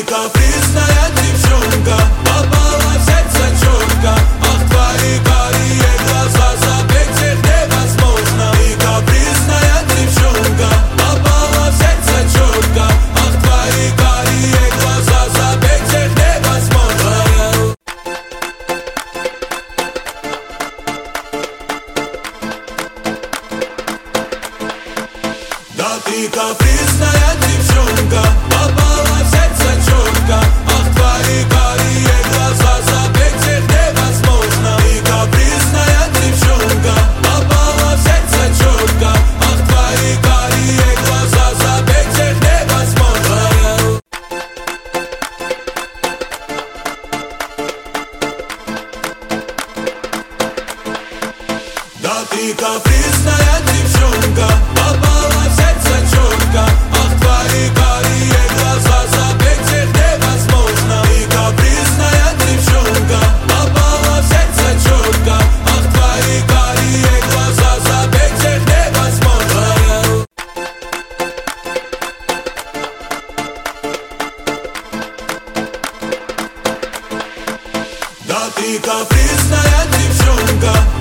капризная девчонка, попала в сердце четко. Ах, твои карие глаза, забыть их невозможно. Ты капризная девчонка, попала в сердце четко. Ах, твои карие глаза, забыть их невозможно. Да ты капризная девчонка, попала в сердце четко. Ах, твои карие глаза, забыть их невозможно. Ты капризная девчонка, попала в сердце четко. Ах, твои карие глаза, забыть их невозможно. Да ты капризная девчонка, попала в сердце четко. Ах, твои карие глаза, забыть их невозможно. Ты капризная девчонка, попала в сердце четко. Ах, твои карие глаза, забыть их невозможно. Да ты капризная девчонка.